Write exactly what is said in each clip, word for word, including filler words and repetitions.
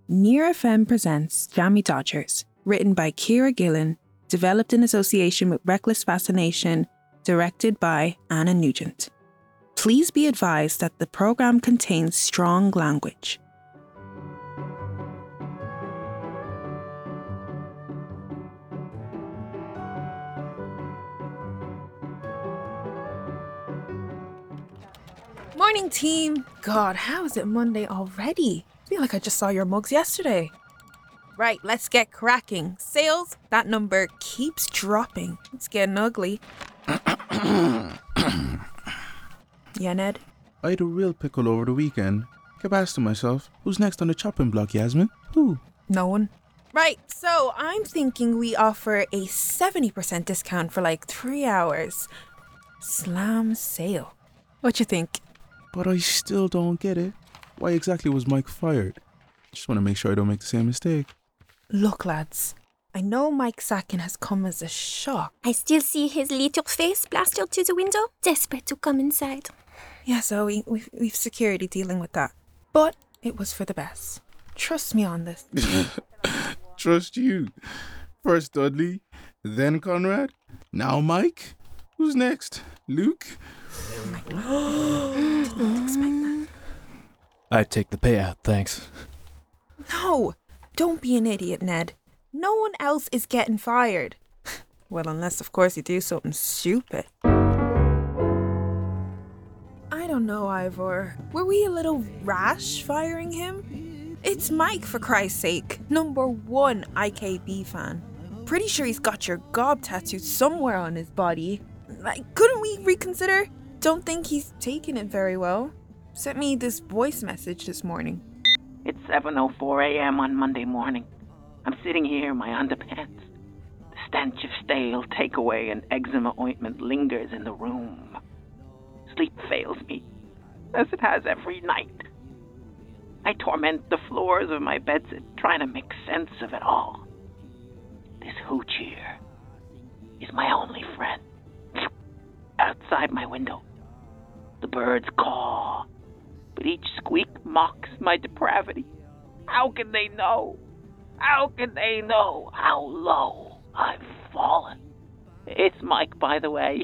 Near F M presents Jammy Dodgers, written by Ciara Gillen, developed in association with Reckless Fascination, directed by Anna Nugent. Please be advised that the programme contains strong language. Morning, team. God, how is it Monday already? I feel like I just saw your mugs yesterday. Right, let's get cracking. Sales, that number keeps dropping. It's getting ugly. Yeah, Ned? I had a real pickle over the weekend. Kept asking myself, who's next on the chopping block, Yasmin? Who? No one. Right, so I'm thinking we offer a seventy percent discount for like three hours. Slam sale. What you think? But I still don't get it. Why exactly was Mike fired? Just want to make sure I don't make the same mistake. Look, lads, I know Mike sacking has come as a shock. I still see his little face plastered to the window, desperate to come inside. Yeah, so we, we've, we've security dealing with that. But it was for the best. Trust me on this. Trust you. First Dudley, then Conrad, now Mike. Who's next? Luke? Oh my God. Didn't expect that. I'd take the payout, thanks. No, don't be an idiot, Ned. No one else is getting fired. Well, unless, of course, you do something stupid. I don't know, Ivor. Were we a little rash firing him? It's Mike, for Christ's sake. Number one I K B fan. Pretty sure he's got your gob tattooed somewhere on his body. Like, couldn't we reconsider? Don't think he's taking it very well. Sent me this voice message this morning. It's seven oh four a.m. on Monday morning. I'm sitting here in my underpants. The stench of stale takeaway and eczema ointment lingers in the room. Sleep fails me, as it has every night. I torment the floors of my bedsit, trying to make sense of it all. This hooch here is my only friend. Outside my window, the birds caw, but each squeak mocks my depravity. How can they know? How can they know how low I've fallen? It's Mike, by the way.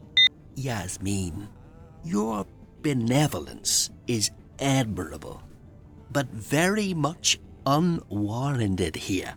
Yasmin, your benevolence is admirable, but very much unwarranted here.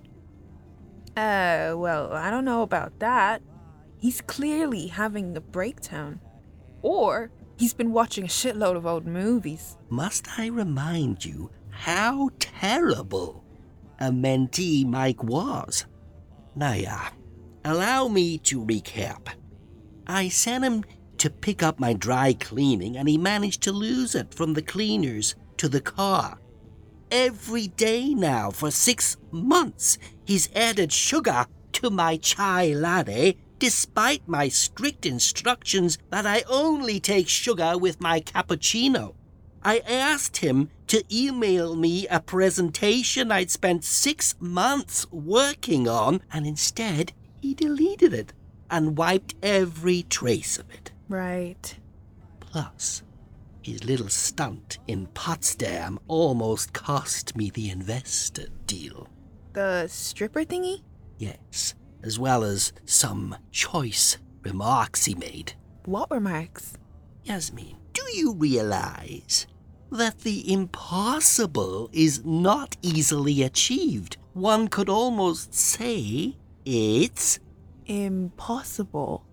Uh, well, I don't know about that. He's clearly having a breakdown. Or he's been watching a shitload of old movies. Must I remind you how terrible a mentee Mike was? Now, allow me to recap. I sent him to pick up my dry cleaning and he managed to lose it from the cleaners to the car. Every day now for six months, he's added sugar to my chai latte despite my strict instructions that I only take sugar with my cappuccino. I asked him to email me a presentation I'd spent six months working on, and instead he deleted it and wiped every trace of it. Right. Plus, his little stunt in Potsdam almost cost me the investor deal. The stripper thingy? Yes, as well as some choice remarks he made. What remarks? Yasmin, do you realize that the impossible is not easily achieved? One could almost say it's impossible.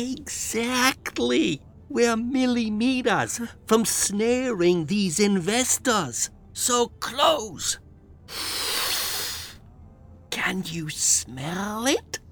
Exactly. We're millimeters from snaring these investors. So close. Can you smell it?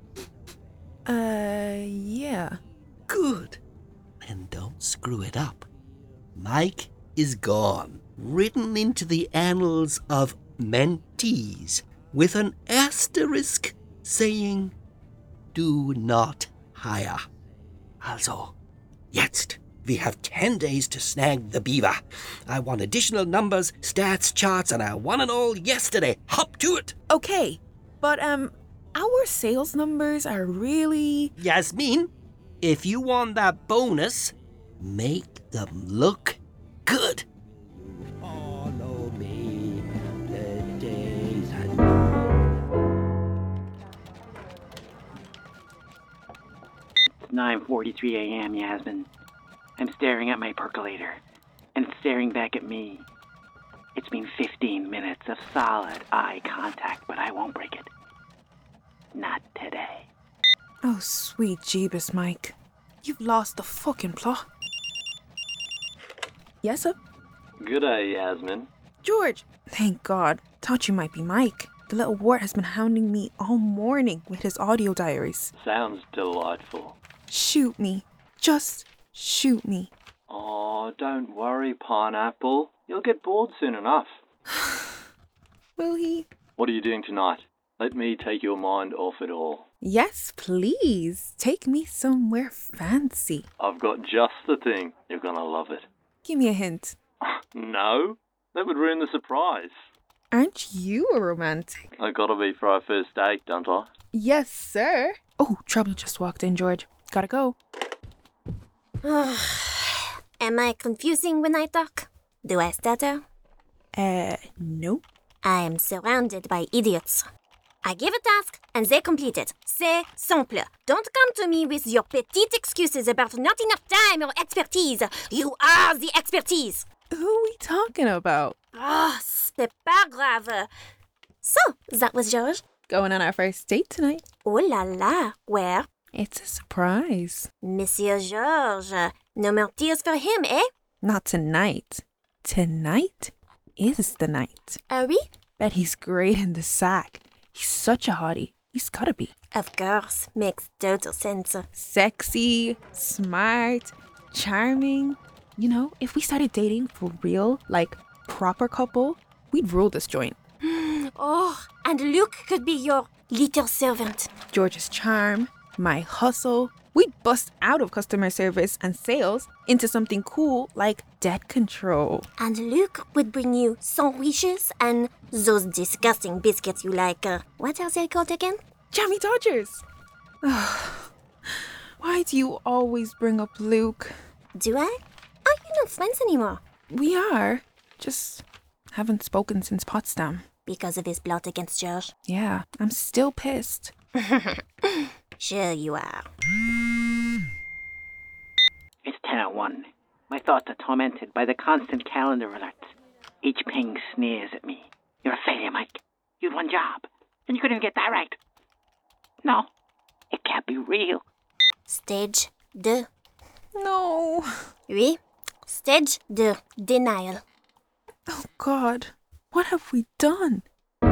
Uh, yeah. Good. Then don't screw it up. Mike is gone, written into the annals of mentees, with an asterisk saying, do not hire. Also, jetzt. We have ten days to snag the beaver. I want additional numbers, stats, charts, and I want it all yesterday. Hop to it. Okay, but, um, our sales numbers are really... Yasmin, if you want that bonus, make them look good. Follow me. The day nine forty-three a.m., Yasmin. I'm staring at my percolator, and it's staring back at me. It's been fifteen minutes of solid eye contact, but I won't break it. Not today. Oh, sweet Jeebus, Mike. You've lost the fucking plot. Yes, sir? G'day, Yasmin. George! Thank God. Thought you might be Mike. The little wart has been hounding me all morning with his audio diaries. Sounds delightful. Shoot me. Just shoot me. Oh, don't worry, Pineapple. You'll get bored soon enough. Will he? What are you doing tonight? Let me take your mind off it all. Yes, please. Take me somewhere fancy. I've got just the thing. You're gonna love it. Give me a hint. No? That would ruin the surprise. Aren't you a romantic? I gotta be for our first date, don't I? Yes, sir. Oh, trouble just walked in, George. Gotta go. Am I confusing when I talk? Do I stutter? Uh, no. I am surrounded by idiots. I give a task and they complete it. C'est simple. Don't come to me with your petite excuses about not enough time or expertise. You are the expertise. Who are we talking about? Ah, oh, c'est pas grave. So, that was George. Going on our first date tonight. Oh la la. Where? It's a surprise. Monsieur Georges. No more tears for him, eh? Not tonight. Tonight is the night. Ah oui? Bet he's great in the sack. He's such a hottie. He's gotta be. Of course. Makes total sense. Sexy, smart, charming. You know, if we started dating for real, like proper couple, we'd rule this joint. Oh, and Luke could be your little servant. George's charm, my hustle. We'd bust out of customer service and sales into something cool like debt control. And Luke would bring you sandwiches and those disgusting biscuits you like. Uh, what are they called again? Jammy Dodgers. Why do you always bring up Luke? Do I? Are you not friends anymore? We are. Just haven't spoken since Potsdam. Because of his plot against George? Yeah, I'm still pissed. Sure you are. It's ten oh one. My thoughts are tormented by the constant calendar alerts. Each ping sneers at me. You're a failure, Mike. You had one job, and you couldn't even get direct. No, it can't be real. Stage two. No. Oui. Stage two. Denial. Oh, God. What have we done?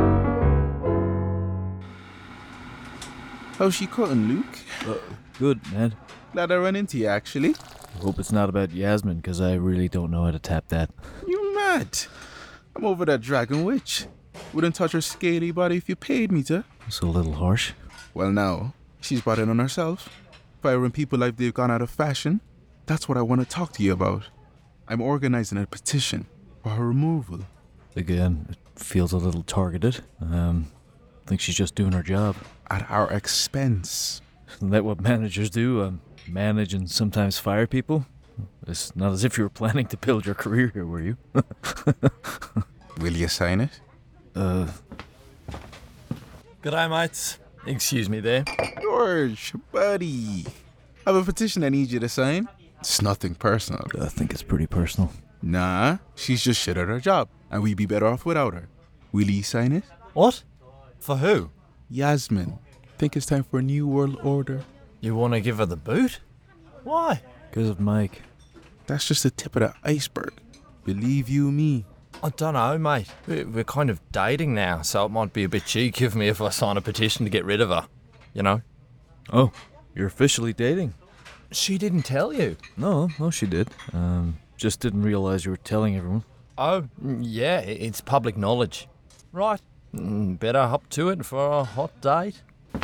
How's she cutting, Luke? Uh, good, man. Glad I ran into you, actually. Hope it's not about Yasmin, because I really don't know how to tap that. You mad? I'm over that dragon witch. Wouldn't touch her scaly body if you paid me to. It's a little harsh. Well, now, she's brought it on herself. Firing people like they've gone out of fashion. That's what I want to talk to you about. I'm organizing a petition for her removal. Again, it feels a little targeted. Um, I think she's just doing her job. At our expense. Isn't that what managers do? Um, manage and sometimes fire people? It's not as if you were planning to build your career here, were you? Will you sign it? Uh... G'day, mates. Excuse me there. George, buddy. I have a petition I need you to sign. It's nothing personal. I think it's pretty personal. Nah, she's just shit at her job, and we'd be better off without her. Will you sign it? What? For who? Yasmin. Think it's time for a new world order. You want to give her the boot? Why? Because of Mike. That's just the tip of the iceberg. Believe you me. I don't know, mate. We're kind of dating now, so it might be a bit cheeky of me if I sign a petition to get rid of her. You know? Oh, you're officially dating? She didn't tell you. No, no, she did. Um, just didn't realize you were telling everyone. Oh, yeah, it's public knowledge. Right. Better hop to it for a hot date.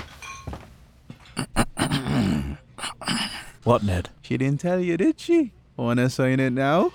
What, Ned? She didn't tell you, did she? Wanna sign it now?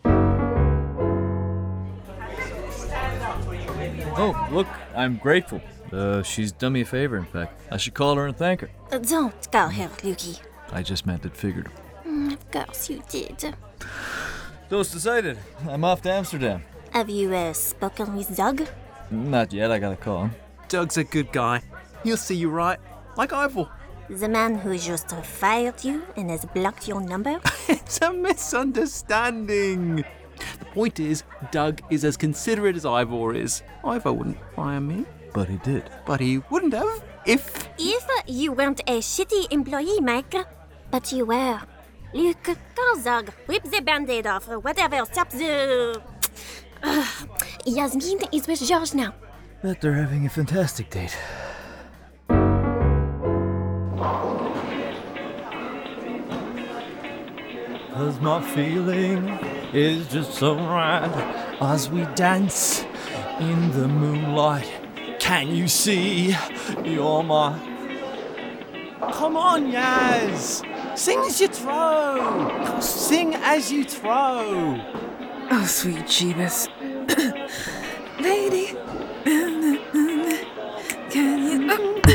Oh, look, I'm grateful. Uh, she's done me a favor, in fact. I should call her and thank her. Uh, don't call her, Lukey. I just meant it figured. Mm, of course you did. So it's decided. I'm off to Amsterdam. Have you uh, spoken with Doug? Not yet, I gotta call him. Doug's a good guy. He'll see you right, like Ivor. The man who just fired you and has blocked your number? It's a misunderstanding. The point is, Doug is as considerate as Ivor is. Ivor wouldn't fire me. But he did. But he wouldn't have if... If you weren't a shitty employee, Mike. But you were. Luke, call Zog. Rip the band-aid off or whatever. Stop the... Uh, Yasmin is with George now. Bet they're having a fantastic date. Cause my feeling is just so right as we dance in the moonlight. Can you see you're my... Come on, Yaz! Sing as you throw! Sing as you throw! Oh, sweet Jeebus. Lady, can you...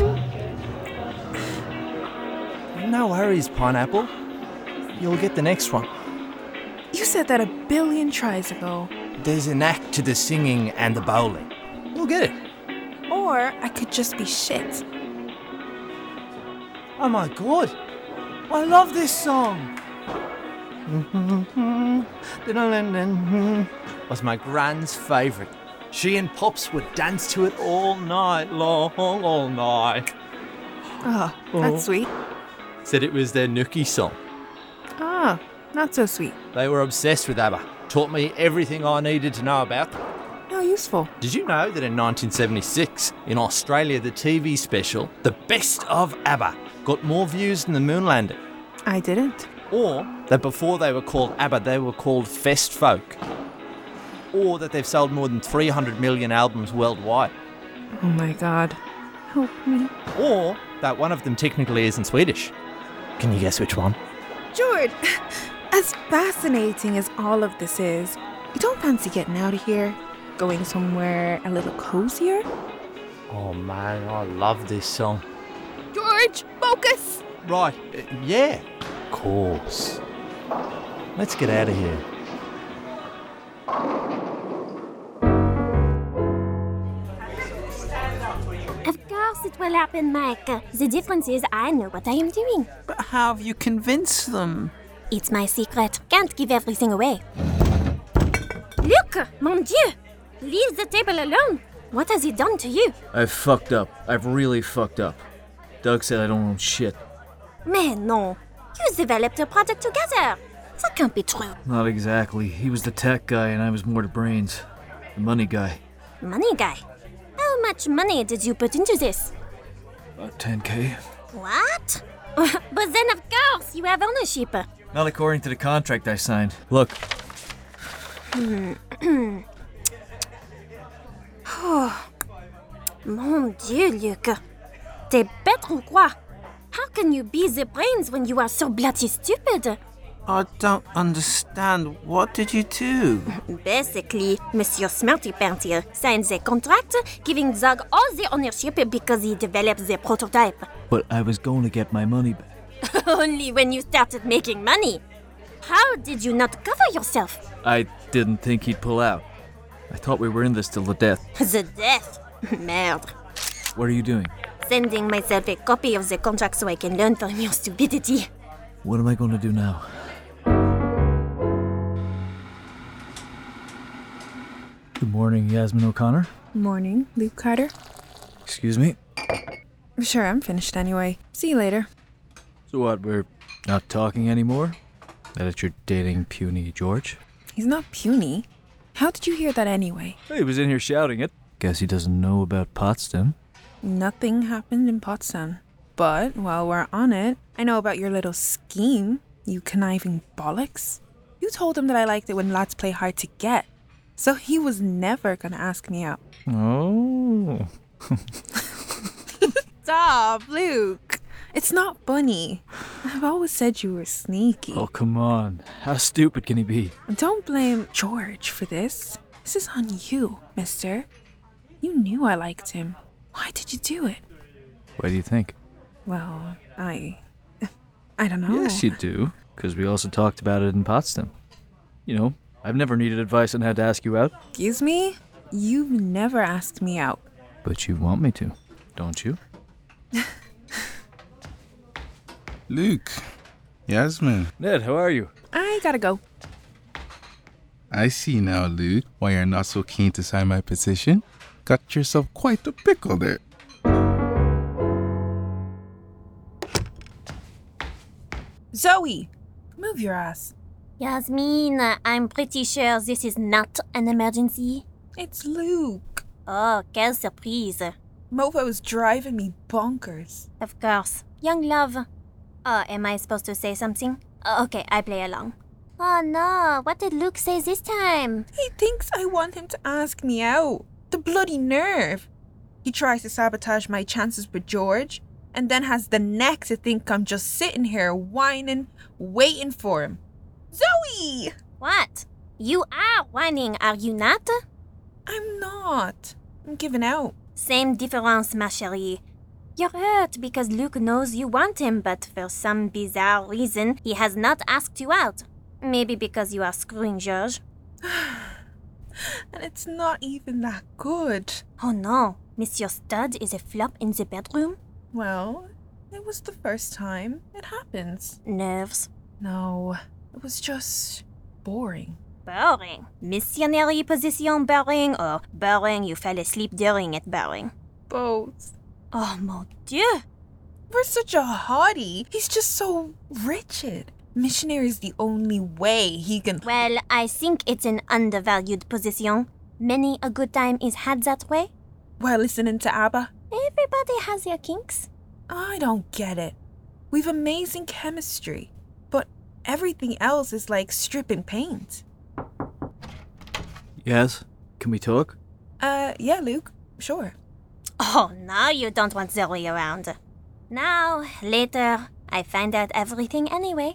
No worries, Pineapple. You'll get the next one. You said that a billion tries ago. There's an act to the singing and the bowling. You'll get it. Or I could just be shit. Oh my god! I love this song! Was my grand's favourite. She and Pops would dance to it all night long, all night. Oh, that's sweet. Said it was their nookie song. Ah, not so sweet. They were obsessed with ABBA. Taught me everything I needed to know about them. How useful. Did you know that in nineteen seventy-six, in Australia, the T V special, The Best of ABBA, got more views than the moon landing? I didn't. Or that before they were called ABBA, they were called Fest Folk. Or that they've sold more than three hundred million albums worldwide. Oh my god. Help me. Or that one of them technically isn't Swedish. Can you guess which one? George, as fascinating as all of this is, you don't fancy getting out of here? Going somewhere a little cozier? Oh man, I love this song. George, focus! Right, uh, yeah. Of course. Let's get out of here. Of course it will happen, Mike. The difference is I know what I am doing. But how have you convinced them? It's my secret. Can't give everything away. Luke, mon Dieu! Leave the table alone. What has he done to you? I've fucked up. I've really fucked up. Doug said I don't own shit. Mais non. You developed a product together. That can't be true. Not exactly. He was the tech guy and I was more the brains. The money guy. Money guy. How much money did you put into this? About ten K. What? But then of course you have ownership. Not according to the contract I signed. Look. Oh, mon Dieu, Luc. T'es bête ou quoi? How can you be the brains when you are so bloody stupid? I don't understand. What did you do? Basically, Monsieur Smarty Pants here signs a contract giving Zog all the ownership because he developed the prototype. But I was going to get my money back. Only when you started making money. How did you not cover yourself? I didn't think he'd pull out. I thought we were in this till the death. The death? Merde. What are you doing? Sending myself a copy of the contract so I can learn from your stupidity. What am I going to do now? Good morning, Yasmin O'Connor. Morning, Luke Carter. Excuse me? Sure, I'm finished anyway. See you later. So what, we're not talking anymore? That you're dating puny George? He's not puny. How did you hear that anyway? He was in here shouting it. Guess he doesn't know about Potsdam. Nothing happened in Potsdam. But while we're on it, I know about your little scheme, you conniving bollocks. You told him that I liked it when lads play hard to get. So he was never gonna ask me out. Oh. Stop, Luke. It's not funny. I've always said you were sneaky. Oh, come on. How stupid can he be? Don't blame George for this. This is on you, mister. You knew I liked him. Why did you do it? Why do you think? Well, I... I don't know. Yes, you do. Because we also talked about it in Potsdam. You know, I've never needed advice on how to ask you out. Excuse me? You've never asked me out. But you want me to, don't you? Luke. Yasmin. Ned, how are you? I gotta go. I see now, Luke, why you're not so keen to sign my petition. Got yourself quite a pickle there. Zoe! Move your ass. Yasmin, I'm pretty sure this is not an emergency. It's Luke. Oh, quelle surprise. Mofo's driving me bonkers. Of course. Young love. Oh, am I supposed to say something? Oh, okay, I play along. Oh no, what did Luke say this time? He thinks I want him to ask me out. The bloody nerve. He tries to sabotage my chances with George, and then has the neck to think I'm just sitting here whining, waiting for him. Zoe! What? You are whining, are you not? I'm not. I'm giving out. Same difference, ma chérie. You're hurt because Luke knows you want him, but for some bizarre reason, he has not asked you out. Maybe because you are screwing George. And it's not even that good. Oh no, Monsieur Stud is a flop in the bedroom? Well, it was the first time. It happens. Nerves. No, it was just boring. Boring. Missionary position boring, or boring you fell asleep during it boring? Both. Oh mon Dieu! We're such a hottie. He's just so rigid. Missionary's the only way he can... Well, I think it's an undervalued position. Many a good time is had that way. While listening to ABBA? Everybody has their kinks. I don't get it. We've amazing chemistry, but everything else is like stripping paint. Yes? Can we talk? Uh, yeah, Luke. Sure. Oh, now you don't want Zoe around. Now, later, I find out everything anyway.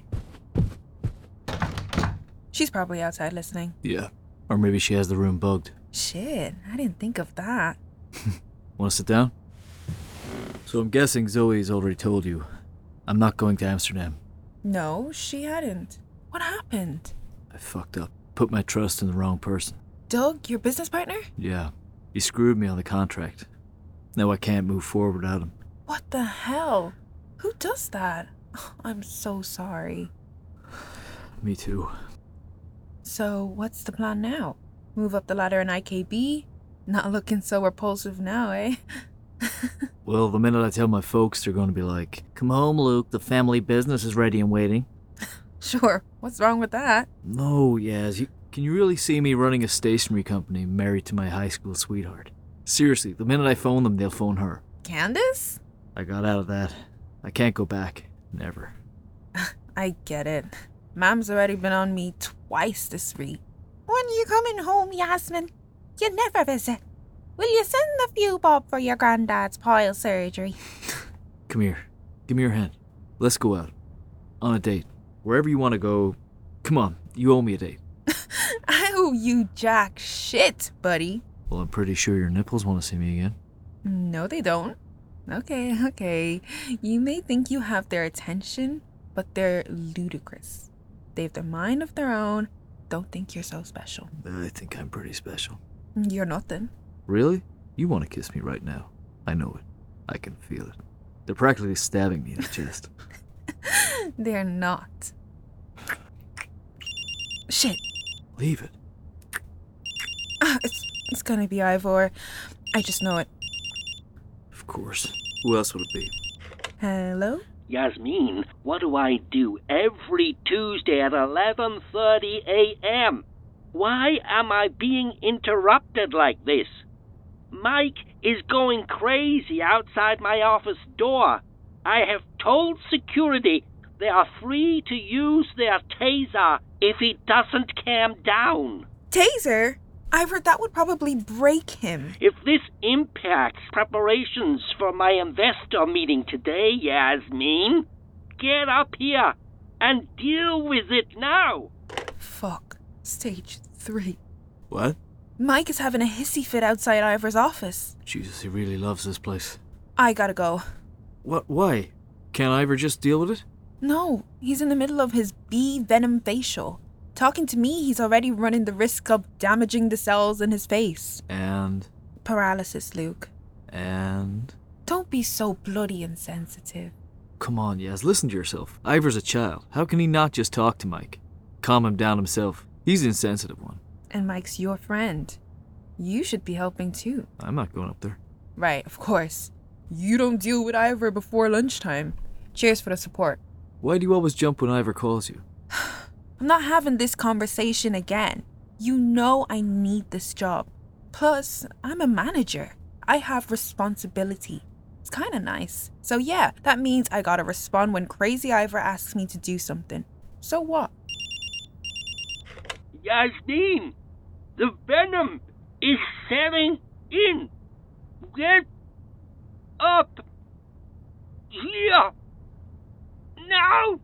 She's probably outside listening. Yeah. Or maybe she has the room bugged. Shit, I didn't think of that. Want to sit down? So I'm guessing Zoe's already told you. I'm not going to Amsterdam. No, she hadn't. What happened? I fucked up. Put my trust in the wrong person. Doug, your business partner? Yeah. He screwed me on the contract. Now I can't move forward without him. What the hell? Who does that? I'm so sorry. Me too. So, what's the plan now? Move up the ladder in I K B? Not looking so repulsive now, eh? Well, the minute I tell my folks, they're going to be like, "Come home, Luke, the family business is ready and waiting." Sure, what's wrong with that? No, Yaz, you, can you really see me running a stationery company married to my high school sweetheart? Seriously, the minute I phone them, they'll phone her. Candace? I got out of that. I can't go back. Never. I get it. Mom's already been on me twice this week. When you coming home, Yasmin? You never visit. Will you send a few bob for your granddad's pile surgery? Come here. Give me your hand. Let's go out. On a date. Wherever you want to go. Come on, you owe me a date. I owe you jack shit, buddy. Well, I'm pretty sure your nipples want to see me again. No, they don't. Okay, okay. You may think you have their attention, but they're ludicrous. They have their mind of their own. Don't think you're so special. I think I'm pretty special. You're nothing. Really? You want to kiss me right now. I know it. I can feel it. They're practically stabbing me in the chest. They're not. Shit. Leave it. Ah, it's, it's gonna be Ivor. I just know it. Of course. Who else would it be? Hello? Yasmin, what do I do every Tuesday at eleven thirty a.m.? Why am I being interrupted like this? Mike is going crazy outside my office door. I have told security they are free to use their taser if he doesn't calm down. Taser? Ivor, that would probably break him. If this impacts preparations for my investor meeting today, Yasmin, get up here and deal with it now. Fuck. Stage three. What? Mike is having a hissy fit outside Ivor's office. Jesus, he really loves this place. I gotta go. What? Why? Can't Ivor just deal with it? No, he's in the middle of his bee venom facial. Talking to me, he's already running the risk of damaging the cells in his face. And? Paralysis, Luke. And? Don't be so bloody insensitive. come on, Yaz, listen to yourself. Ivor's a child. How can he not just talk to Mike? Calm him down himself. He's the insensitive one. And Mike's your friend. You should be helping too. I'm not going up there. Right, of course. You don't deal with Ivor before lunchtime. Cheers for the support. Why do you always jump when Ivor calls you? I'm not having this conversation again. You know I need this job. Plus, I'm a manager. I have responsibility. It's kind of nice. So yeah, that means I gotta respond when Crazy Ivor asks me to do something. So what? Yasmin, the venom is setting in. Get up here now.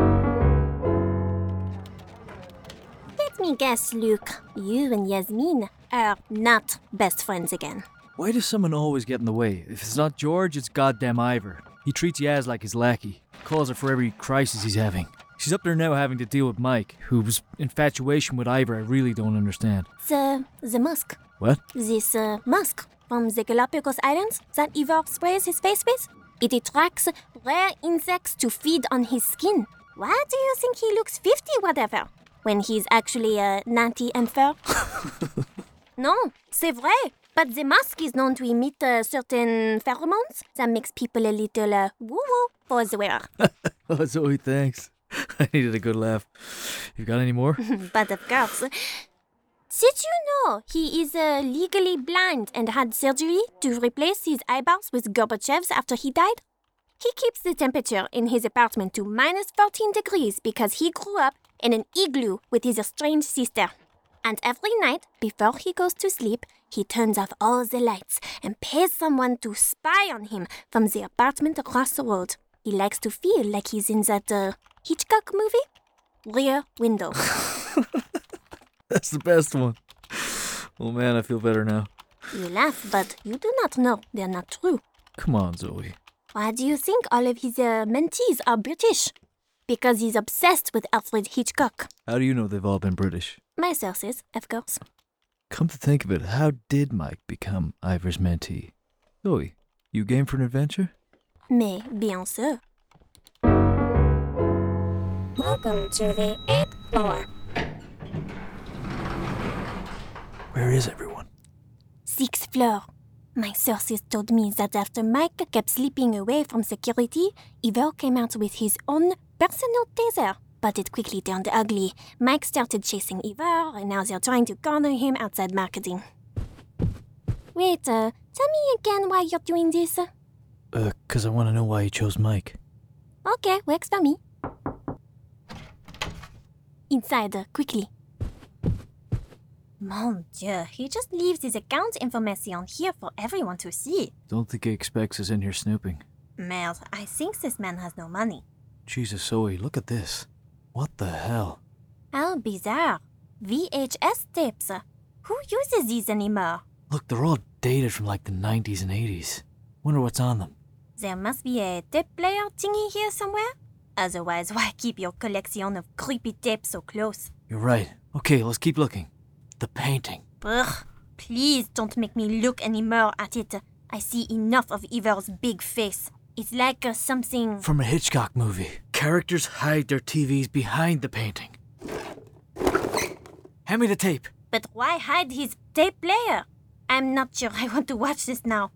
Let me guess, Luke. You and Yasmin are not best friends again. Why does someone always get in the way? If it's not George, it's goddamn Ivor. He treats Yaz like his lackey. Calls her for every crisis he's having. She's up there now having to deal with Mike, whose infatuation with Ivor I really don't understand. The, the musk. What? This uh, musk from the Galapagos Islands that Ivor sprays his face with. It attracts rare insects to feed on his skin. Why do you think he looks fifty whatever, when he's actually uh, ninety and fur? No, c'est vrai. But the musk is known to emit uh, certain pheromones that makes people a little uh, woo-woo for the wearer. Oh, Zoe, thanks. I needed a good laugh. You got any more? But of course. Did you know he is uh, legally blind and had surgery to replace his eyeballs with Gorbachev's after he died? He keeps the temperature in his apartment to minus fourteen degrees because he grew up in an igloo with his estranged sister. And every night, before he goes to sleep, he turns off all the lights and pays someone to spy on him from the apartment across the road. He likes to feel like he's in that uh, Hitchcock movie, Rear Window. That's the best one. Oh man, I feel better now. You laugh, but you do not know they're not true. Come on, Zoe. Why do you think all of his uh, mentees are British? Because he's obsessed with Alfred Hitchcock. How do you know they've all been British? My sources, of course. Come to think of it, how did Mike become Ivor's mentee? Zoe, you game for an adventure? Mais bien sûr. Welcome to the eighth floor. Where is everyone? Sixth floor. My sources told me that after Mike kept sleeping away from security, Ivor came out with his own personal taser. But it quickly turned ugly. Mike started chasing Ivor, and now they're trying to corner him outside marketing. Wait, uh, tell me again why you're doing this. Uh, cause I want to know why you chose Mike. Okay, works for me. Inside, uh, quickly. Mon Dieu, he just leaves his account information here for everyone to see. Don't think he expects us in here snooping. Merde, I think this man has no money. Jesus, Zoe, look at this. What the hell? How bizarre. V H S tapes. Who uses these anymore? Look, they're all dated from like the nineties and eighties. Wonder what's on them. There must be a tape player thingy here somewhere. Otherwise, why keep your collection of creepy tapes so close? You're right. Okay, let's keep looking. The painting. Ugh, please don't make me look anymore at it. I see enough of Ivor's big face. It's like uh, something... From a Hitchcock movie. Characters hide their T Vs behind the painting. Hand me the tape. But why hide his tape player? I'm not sure I want to watch this now.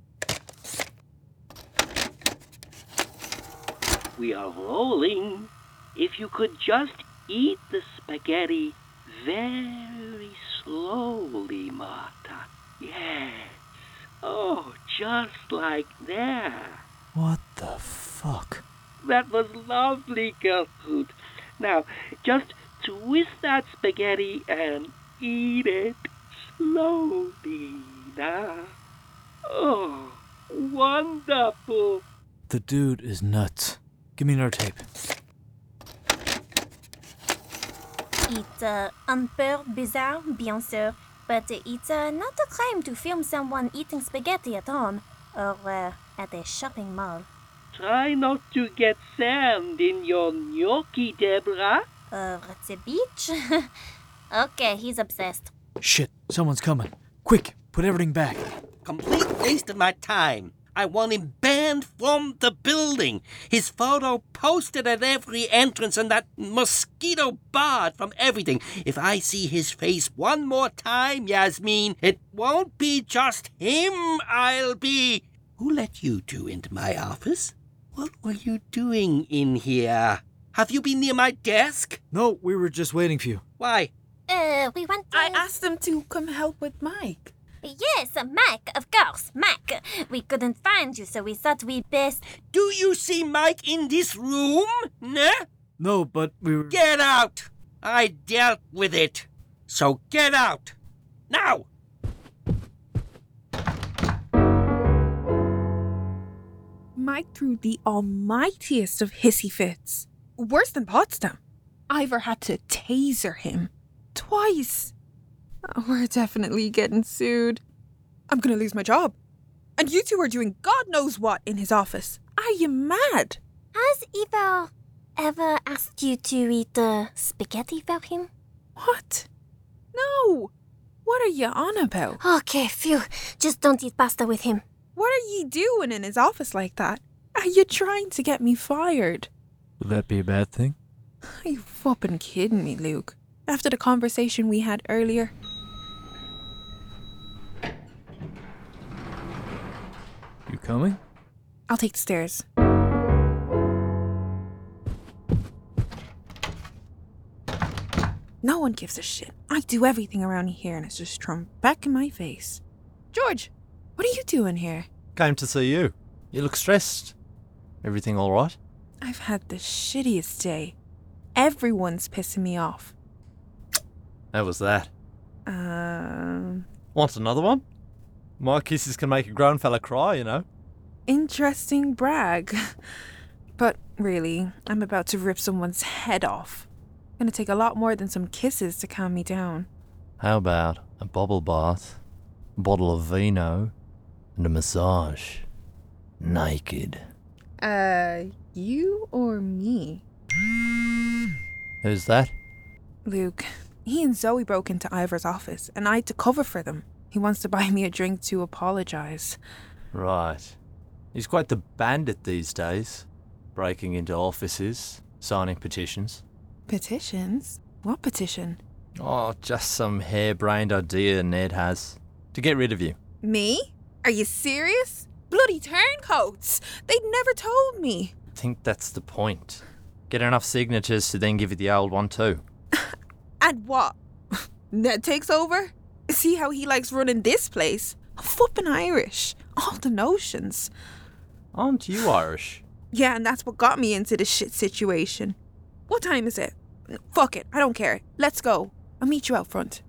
We are rolling. If you could just eat the spaghetti very slowly, Martha. Yes. Oh, just like that. What the fuck? That was lovely, Gertrude. Now, just twist that spaghetti and eat it slowly now. Oh, wonderful. The dude is nuts. Give me another tape. It's uh, un peu bizarre, bien sûr, but it's uh, not a crime to film someone eating spaghetti at home or uh, at a shopping mall. Try not to get sand in your gnocchi, Deborah. Or at the beach? Okay, he's obsessed. Shit, someone's coming. Quick, put everything back. Complete waste of my time. I want him banned from the building. His photo posted at every entrance and that mosquito barred from everything. If I see his face one more time, Yasmin, it won't be just him I'll be. Who let you two into my office? What were you doing in here? Have you been near my desk? No, we were just waiting for you. Why? Uh, we want to... I asked them to come help with Mike. Yes, Mike, of course, Mike. We couldn't find you, so we thought we best... Do you see Mike in this room? Nah? No, but we were... Get out! I dealt with it. So get out. Now! Mike threw the almightiest of hissy fits. Worse than Potsdam. Ivor had to taser him. Twice. Oh, we're definitely getting sued. I'm gonna lose my job. And you two are doing God knows what in his office. Are you mad? Has Ivor ever asked you to eat uh, spaghetti for him? What? No. What are you on about? Okay, phew. Just don't eat pasta with him. What are you doing in his office like that? Are you trying to get me fired? Would that be a bad thing? Are you fucking kidding me, Luke? After the conversation we had earlier. You coming? I'll take the stairs. No one gives a shit. I do everything around here and it's just thrown back in my face. George, what are you doing here? Came to see you. You look stressed. Everything all right? I've had the shittiest day. Everyone's pissing me off. How was that? Um... Want another one? My kisses can make a grown fella cry, you know. Interesting brag. But really, I'm about to rip someone's head off. Gonna take a lot more than some kisses to calm me down. How about a bubble bath, a bottle of vino, and a massage? Naked. Uh, you or me? Who's that? Luke. He and Zoe broke into Ivor's office, and I had to cover for them. He wants to buy me a drink to apologize. Right. He's quite the bandit these days. Breaking into offices, signing petitions. Petitions? What petition? Oh, just some harebrained idea Ned has. To get rid of you. Me? Are you serious? Bloody turncoats! They'd never told me. I think that's the point. Get enough signatures to then give you the old one too. And what? Ned takes over? See how he likes running this place? I'm flippin' Irish. All the notions. Aren't you Irish? Yeah, and that's what got me into this shit situation. What time is it? Fuck it, I don't care. Let's go. I'll meet you out front.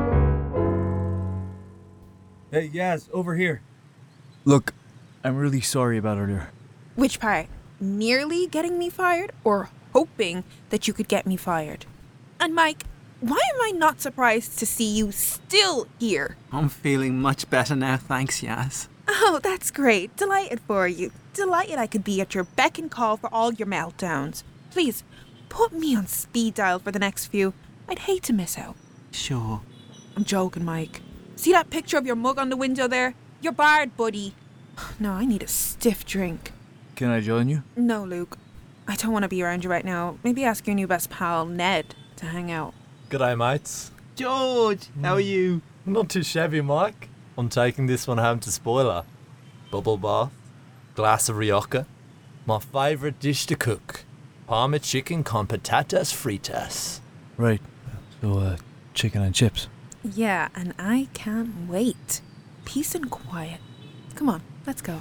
Hey, Yaz, over here. Look, I'm really sorry about earlier. Which part? Nearly getting me fired or hoping that you could get me fired? And Mike, why am I not surprised to see you still here? I'm feeling much better now, thanks, Yaz. Oh, that's great. Delighted for you. Delighted I could be at your beck and call for all your meltdowns. Please, put me on speed dial for the next few. I'd hate to miss out. Sure. I'm joking, Mike. See that picture of your mug on the window there? You're barred, buddy. No, I need a stiff drink. Can I join you? No, Luke. I don't want to be around you right now. Maybe ask your new best pal, Ned, to hang out. G'day, mates. George, how are you? Not too shabby, Mike. I'm taking this one home to spoiler. Bubble bath, glass of Rioja, my favourite dish to cook, Parma chicken con patatas fritas. Right. So, uh, chicken and chips. Yeah, and I can't wait. Peace and quiet. Come on, let's go.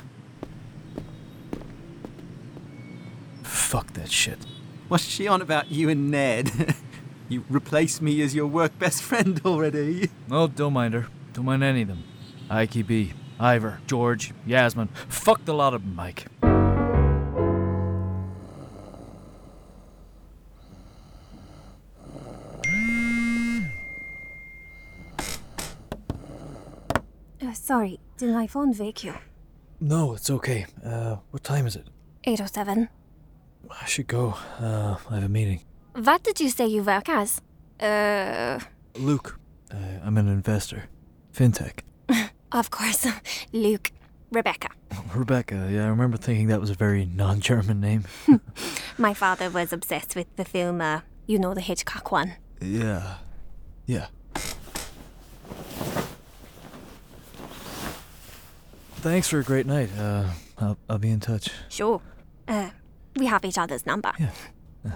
Fuck that shit. What's she on about you and Ned? You replaced me as your work best friend already. Oh, don't mind her. Don't mind any of them. Ike B, Ivor, George, Yasmin. Fuck the lot of them, Mike. Uh, sorry, did my phone wake you? No, it's okay. Uh, what time is it? eight oh seven. I should go. Uh, I have a meeting. What did you say you work as? Uh... Luke. Uh, I'm an investor. Fintech. Of course. Luke. Rebecca. Rebecca, yeah, I remember thinking that was a very non-German name. My father was obsessed with the film, uh, you know, the Hitchcock one. Yeah. Yeah. Thanks for a great night. Uh, I'll, I'll be in touch. Sure. Uh, we have each other's number. Yeah. yeah.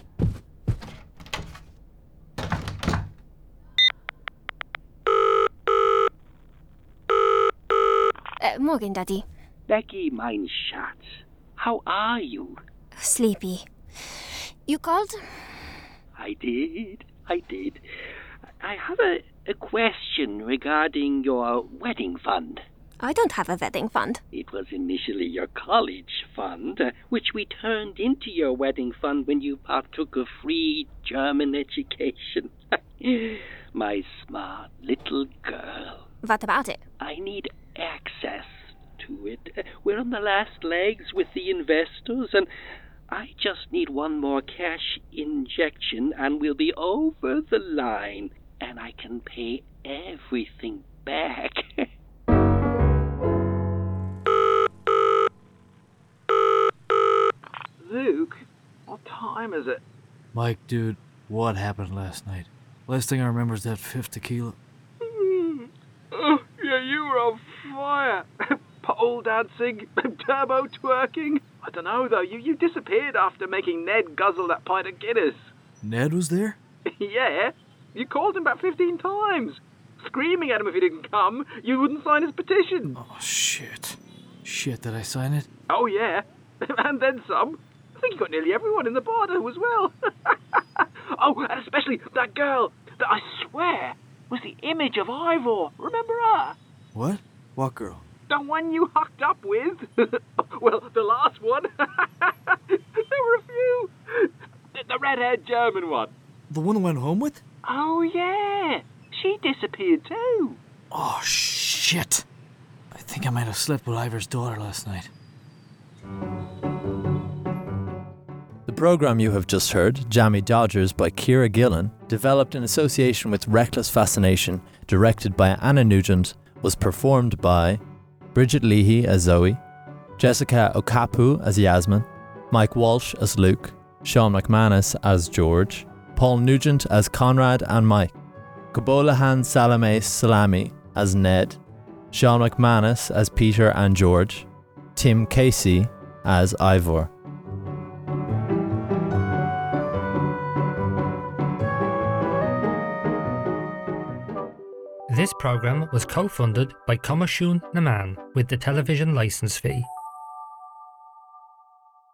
Uh, morgen, Daddy. Becky, mein Schatz, how are you? Sleepy. You called? I did, I did. I have a, a question regarding your wedding fund. I don't have a wedding fund. It was initially your college fund, uh, which we turned into your wedding fund when you partook of free German education. My smart little girl. What about it? I need access to it. Uh, We're on the last legs with the investors, and I just need one more cash injection, and we'll be over the line, and I can pay everything back. Luke, what time is it? Mike, dude, what happened last night? Last thing I remember is that fifth tequila. Oh, yeah, you were on fire. Pole dancing, turbo twerking. I don't know, though. You, you disappeared after making Ned guzzle that pint of Guinness. Ned was there? Yeah, you called him about fifteen times. Screaming at him if he didn't come, you wouldn't sign his petition. Oh, shit. Shit, did I sign it? Oh, yeah. And then some. I think you got nearly everyone in the bar to as well. Oh, and especially that girl that I swear was the image of Ivor. Remember her? What? What girl? The one you hooked up with. Well, the last one. There were a few. The, the red-haired German one. The one I went home with? Oh, yeah. She disappeared too. Oh, shit. I think I might have slept with Ivor's daughter last night. The programme you have just heard, Jammy Dodgers by Ciara Gillen, developed in association with Reckless Fascination, directed by Anna Nugent, was performed by Bridget Leahy as Zoe, Jessica Okapu as Yasmin, Mike Walsh as Luke, Sean McManus as George, Paul Nugent as Conrad and Mike, Kabolahan Salame Salami as Ned, Sean McManus as Peter and George, Tim Casey as Ivor. This programme was co-funded by Commerciún na Man with the television licence fee.